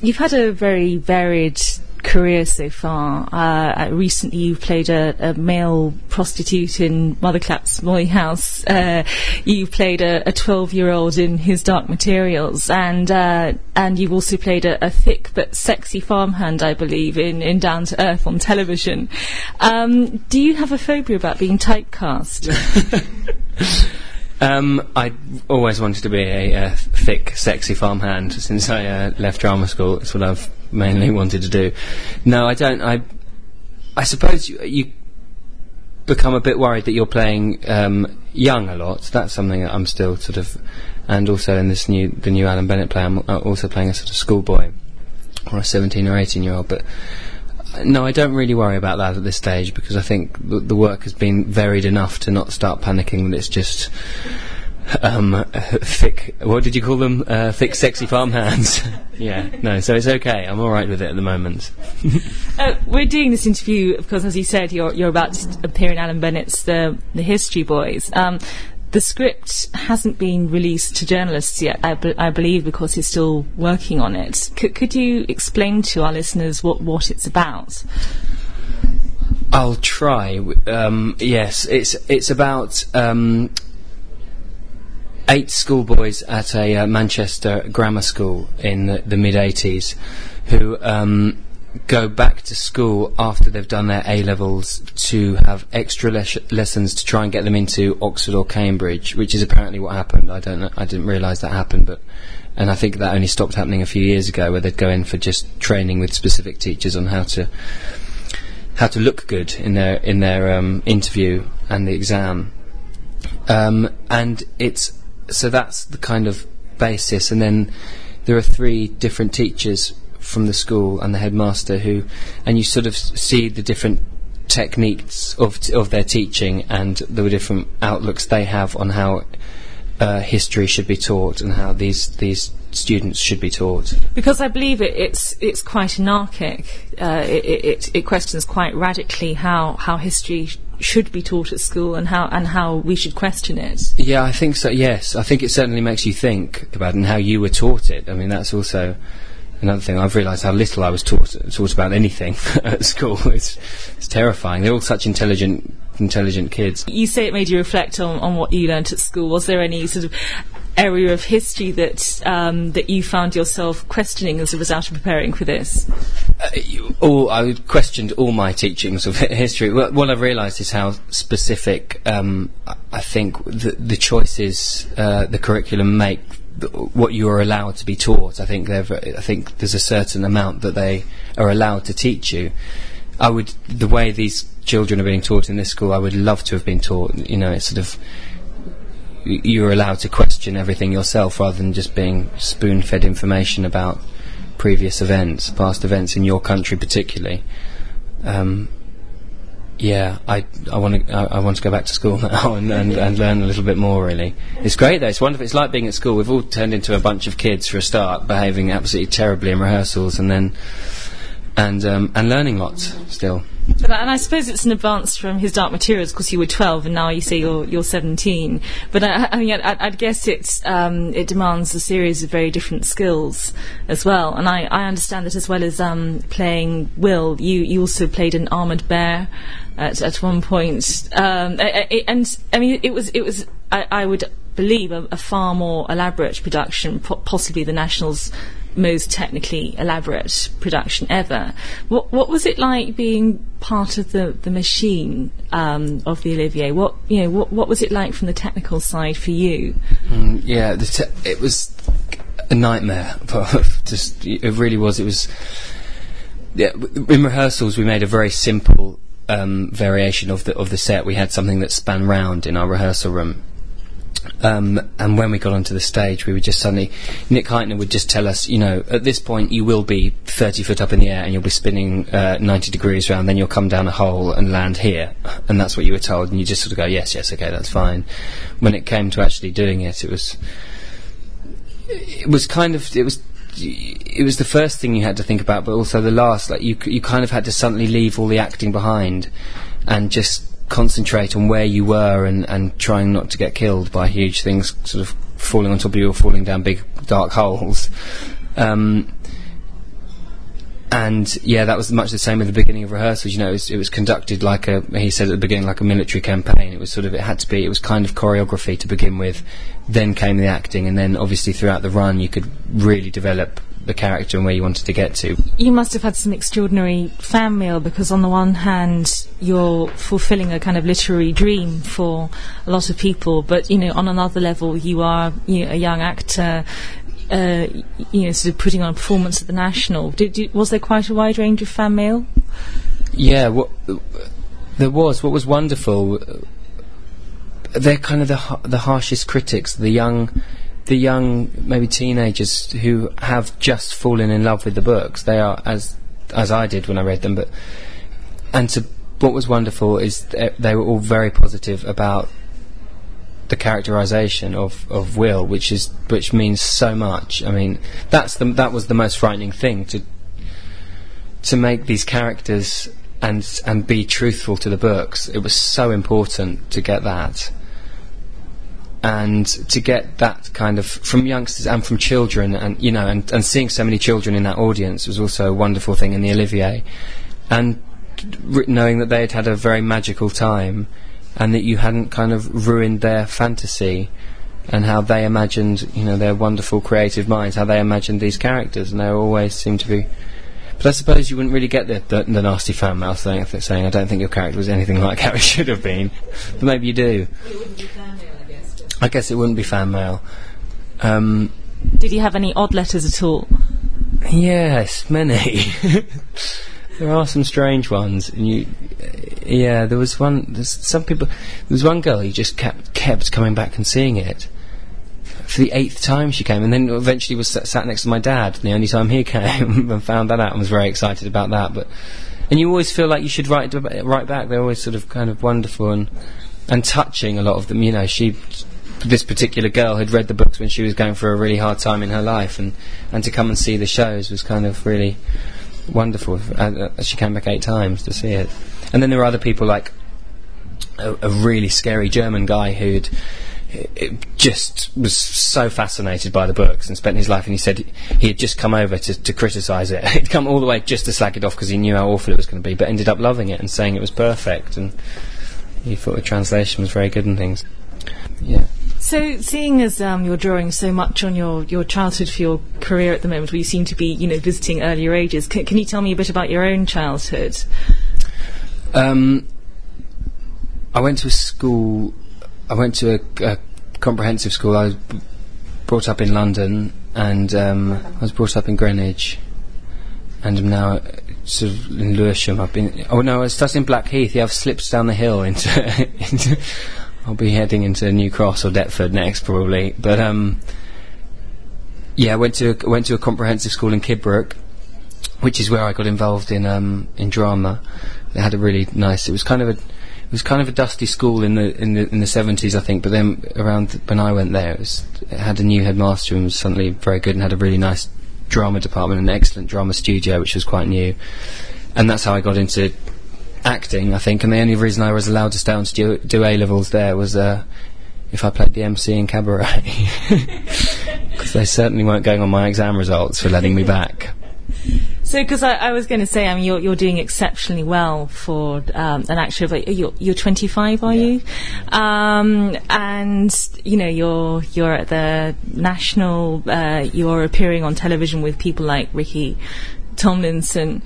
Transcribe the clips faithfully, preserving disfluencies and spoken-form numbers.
you've had a very varied career so far. Uh, recently you've played a, a male prostitute in Mother Clap's Molly House. Uh, you've played a, a twelve-year-old in His Dark Materials, and uh, and you've also played a, a thick but sexy farmhand, I believe, in, in Down to Earth on television. Um, do you have a phobia about being typecast? Um, I always wanted to be a, a thick, sexy farmhand since I uh, left drama school. It's what I've mainly wanted to do. No, I don't. I, I suppose you, you become a bit worried that you're playing um, young a lot. That's something that I'm still sort of, and also in this new, the new Alan Bennett play, I'm also playing a sort of schoolboy or a seventeen or eighteen year old. But no, I don't really worry about that at this stage, because I think the, the work has been varied enough to not start panicking that it's just um, thick, what did you call them? Uh, thick, sexy farmhands. Yeah, no, so it's okay. I'm all right with it at the moment. uh, we're doing this interview, of course, as you said, you're, you're about to appear in Alan Bennett's The, the History Boys. Um, The script hasn't been released to journalists yet, I, b- I believe, because he's still working on it. C- could you explain to our listeners what, what it's about? I'll try. Um, yes, it's it's about um, eight schoolboys at a uh, Manchester grammar school in the, the mid eighties who um, go back to school after they've done their A-levels to have extra les- lessons to try and get them into Oxford or Cambridge, which is apparently what happened. I don't know, I didn't realise that happened, but and I think that only stopped happening a few years ago, where they'd go in for just training with specific teachers on how to how to look good in their in their um, interview and the exam. Um, and it's so that's the kind of basis, and then there are three different teachers from the school and the headmaster who, and you sort of see the different techniques of t- of their teaching and the different outlooks they have on how uh, history should be taught and how these these students should be taught. Because I believe it, it's it's quite anarchic. Uh, it, it it questions quite radically how how history sh- should be taught at school and how and how we should question it. Yeah, I think so. Yes, I think it certainly makes you think about it and how you were taught it. I mean, that's also another thing. I've realised how little I was taught taught about anything at school. It's, it's terrifying. They're all such intelligent, intelligent kids. You say it made you reflect on, on what you learnt at school. Was there any sort of area of history that um, that you found yourself questioning as a result of preparing for this? Uh, you, all, I questioned all my teachings of history. What, what I've realised is how specific um, I, I think the, the choices uh, the curriculum make, what you are allowed to be taught. I think they've, I think there's a certain amount that they are allowed to teach you. I would, the way these children are being taught in this school, I would love to have been taught. You know, it's sort of, you're allowed to question everything yourself rather than just being spoon-fed information about previous events, past events in your country particularly. Um, Yeah, I I want to I, I want to go back to school now and, and, and learn a little bit more. Really, it's great though. It's wonderful. It's like being at school. We've all turned into a bunch of kids for a start, behaving absolutely terribly in rehearsals, and then and um, and learning lots still. But, and I suppose it's an advance from His Dark Materials, because you were twelve and now you say you're you're seventeen. But I, I mean, I, I'd guess it's um, it demands a series of very different skills as well. And I, I understand that as well as um, playing Will, you you also played an armoured bear at at one point. Um, I, I, and I mean, it was it was I, I would believe a, a far more elaborate production, po- possibly the National's most technically elaborate production ever. What what was it like being part of the the machine um, of the Olivier? What you know, what what was it like from the technical side for you? Mm, yeah, the te- it was a nightmare. Just it really was. It was. Yeah, in rehearsals we made a very simple um, variation of the of the set. We had something that span round in our rehearsal room. Um, and when we got onto the stage, we would just suddenly, Nick Heitner would just tell us, you know, at this point you will be thirty foot up in the air and you'll be spinning uh, ninety degrees round, then you'll come down a hole and land here. And that's what you were told, and you just sort of go, yes, yes, okay, that's fine. When it came to actually doing it, it was, it was kind of, it was, it was the first thing you had to think about, but also the last. Like you, you kind of had to suddenly leave all the acting behind and just concentrate on where you were and, and trying not to get killed by huge things sort of falling on top of you or falling down big dark holes. Um, and yeah, that was much the same at the beginning of rehearsals. You know, it was, it was conducted like a, he said at the beginning, like a military campaign. It was sort of, it had to be, it was kind of choreography to begin with, then came the acting, and then obviously throughout the run you could really develop the character and where you wanted to get to. You must have had some extraordinary fan mail, because on the one hand you're fulfilling a kind of literary dream for a lot of people, but you know, on another level you are, you know, a young actor, uh, you know, sort of putting on a performance at the National. Did, did, was there quite a wide range of fan mail? Yeah, what there was. What was wonderful, they're kind of the ha- the harshest critics, the young the young maybe teenagers who have just fallen in love with the books. They are, as as I did when I read them, but and to, what was wonderful is th- they were all very positive about the characterization of, of Will, which is which means so much. I mean, that's the that was the most frightening thing, to to make these characters and and be truthful to the books. It was so important to get that. And to get that kind of from youngsters and from children, and you know, and, and seeing so many children in that audience was also a wonderful thing in the Olivier, and r- knowing that they had had a very magical time, and that you hadn't kind of ruined their fantasy, and how they imagined, you know, their wonderful creative minds, how they imagined these characters, and they always seemed to be. But I suppose you wouldn't really get the, the, the nasty fan mail saying, saying, I don't think your character was anything like how it should have been, but maybe you do. It wouldn't be fan mail, I guess. I guess it wouldn't be fan mail. Um, Did you have any odd letters at all? Yes, many. There are some strange ones, and you, yeah. There was one. There's some people. There was one girl who just kept kept coming back and seeing it. For the eighth time she came, and then eventually was sat, sat next to my dad. The only time he came, and found that out, and was very excited about that. But and you always feel like you should write write back. They're always sort of kind of wonderful and and touching. A lot of them, you know. She. This particular girl had read the books when she was going through a really hard time in her life, and, and to come and see the shows was kind of really wonderful. Uh, uh, she came back eight times to see it. And then there were other people, like a, a really scary German guy who'd it just was so fascinated by the books and spent his life, and he said he, he had just come over to, to criticise it. He'd come all the way just to slag it off because he knew how awful it was going to be, but ended up loving it and saying it was perfect, and he thought the translation was very good and things. Yeah. So, seeing as um, you're drawing so much on your, your childhood for your career at the moment, where you seem to be, you know, visiting earlier ages, can, can you tell me a bit about your own childhood? Um, I went to a school. I went to a, a comprehensive school. I was b- brought up in London, and um, I was brought up in Greenwich, and I'm now uh, sort of in Lewisham. I've been. Oh no, I started in Blackheath. Yeah, I've slipped down the hill into. into I'll be heading into New Cross or Deptford next, probably. But um, yeah, I went to a, went to a comprehensive school in Kidbrooke, which is where I got involved in um, in drama. It had a really nice. It was kind of a it was kind of a dusty school in the in the in the seventies, I think. But then around th- when I went there, it, was, it had a new headmaster and was suddenly very good, and had a really nice drama department, and an excellent drama studio, which was quite new. And that's how I got into acting, I think, and the only reason I was allowed to stay on to do, do A-levels there was uh, if I played the M C in Cabaret, because they certainly weren't going on my exam results for letting me back. So, because I, I was going to say, I mean, you're you're doing exceptionally well for um, an actor of, you're, you're twenty-five, are Yeah. you? Um, and you know, you're you're at the National. Uh, you're appearing on television with people like Ricky Tomlinson.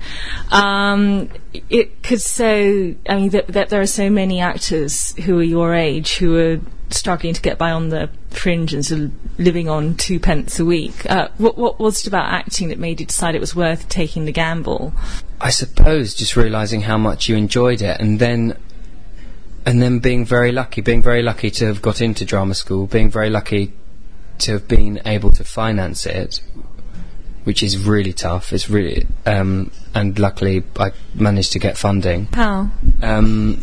Um, it could so. I mean, that th- there are so many actors who are your age who are struggling to get by on the fringe and sort of living on two pence a week. Uh, what, what was it about acting that made you decide it was worth taking the gamble? I suppose just realising how much you enjoyed it, and then and then being very lucky, being very lucky to have got into drama school, being very lucky to have been able to finance it, which is really tough. It's really um, and luckily I managed to get funding. How? Um,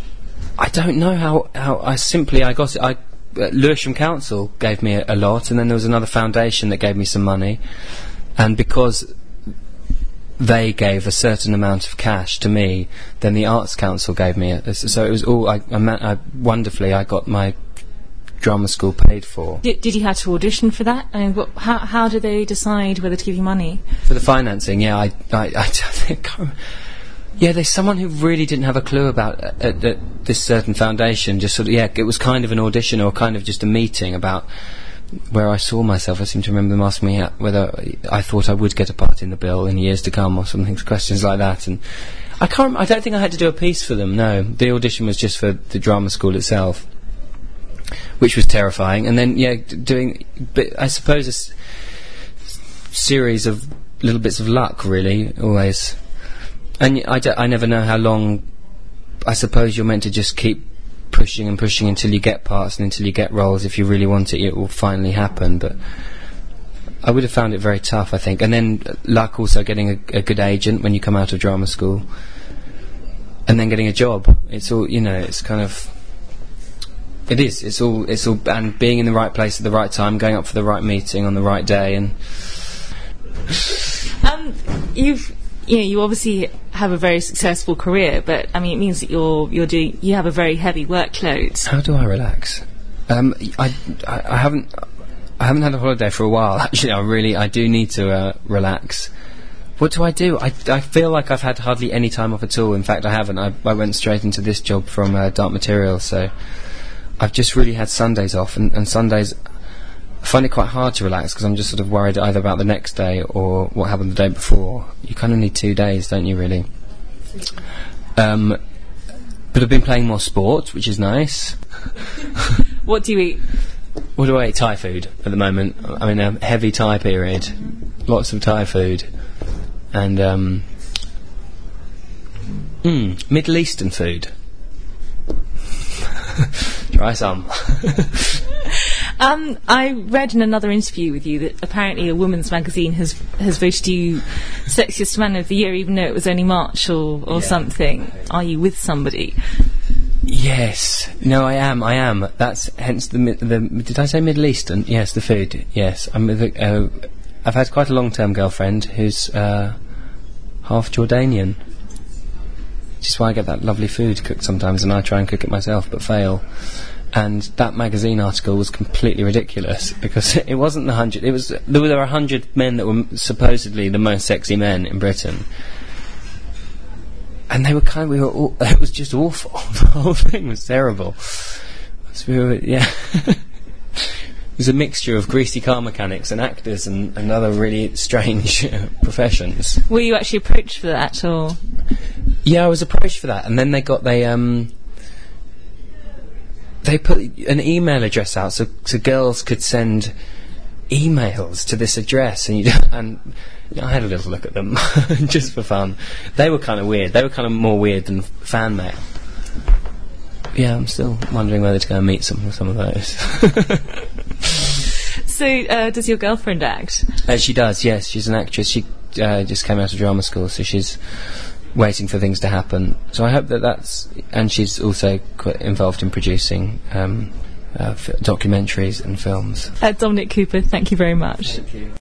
I don't know how. How I simply I got it. I uh, Lewisham Council gave me a, a lot, and then there was another foundation that gave me some money, and because they gave a certain amount of cash to me, then the Arts Council gave me it. So it was all. I, I, ma- I wonderfully I got my drama school paid for. Did, did you have to audition for that? I mean, what, how how do they decide whether to give you money? For the financing, yeah, I, I, I think, yeah, there's someone who really didn't have a clue about uh, uh, this certain foundation. Just sort of, yeah, it was kind of an audition or kind of just a meeting about where I saw myself. I seem to remember them asking me whether I thought I would get a part in the bill in years to come or something, questions like that. And I can't. I don't think I had to do a piece for them. No, the audition was just for the drama school itself, which was terrifying. And then, yeah, d- doing, but I suppose a s- series of little bits of luck, really, always. And y- I, d- I never know how long. I suppose you're meant to just keep pushing and pushing until you get parts and until you get roles. If you really want it, it will finally happen. But I would have found it very tough, I think. And then uh, luck also getting a, a good agent when you come out of drama school, and then getting a job. It's all, you know, it's kind of. It is. It's all. It's all, and being in the right place at the right time, going up for the right meeting on the right day, and. Um, you've, you know, you obviously have a very successful career, but I mean, it means that you're you're doing you have a very heavy workload. How do I relax? Um, I, I, I haven't. I haven't had a holiday for a while. Actually, I really, I do need to uh, relax. What do I do? I, I feel like I've had hardly any time off at all. In fact, I haven't. I, I went straight into this job from uh, Dark Materials, so I've just really had Sundays off, and, and Sundays I find it quite hard to relax because I'm just sort of worried either about the next day or what happened the day before. You kind of need two days, don't you, really? Um, but I've been playing more sport, which is nice. What do you eat? What do I eat? Thai food at the moment. I'm in a heavy Thai period. Lots of Thai food. And, um... Mm, Middle Eastern food. Try some. um, I read in another interview with you that apparently a women's magazine has has voted you Sexiest Man of the Year, even though it was only March or, or Yeah. something. Are you with somebody? Yes. No, I am. I am. That's hence the mi- the. Did I say Middle Eastern? Yes, the food. Yes, I'm with. A, uh, I've had quite a long-term girlfriend who's uh, half Jordanian, which is why I get that lovely food cooked sometimes, and I try and cook it myself but fail. And that magazine article was completely ridiculous because it wasn't the hundred. It was there were a hundred men that were m- supposedly the most sexy men in Britain. And they were kind of, we were all, it was just awful. The whole thing was terrible. So we were, yeah. It was a mixture of greasy car mechanics and actors and, and other really strange uh, professions. Were you actually approached for that, or? Yeah, I was approached for that, and then they got, they, um, they put an email address out so, so girls could send emails to this address, and you and I had a little look at them just for fun. They were kind of weird. They were kind of more weird than fan mail. Yeah, I'm still wondering whether to go and meet some some of those. So, uh, does your girlfriend act? Uh, she does. Yes, she's an actress. She uh, just came out of drama school, so she's waiting for things to happen. So I hope that that's, and she's also quite involved in producing um, uh, f- documentaries and films. Uh, Dominic Cooper, thank you very much. Thank you.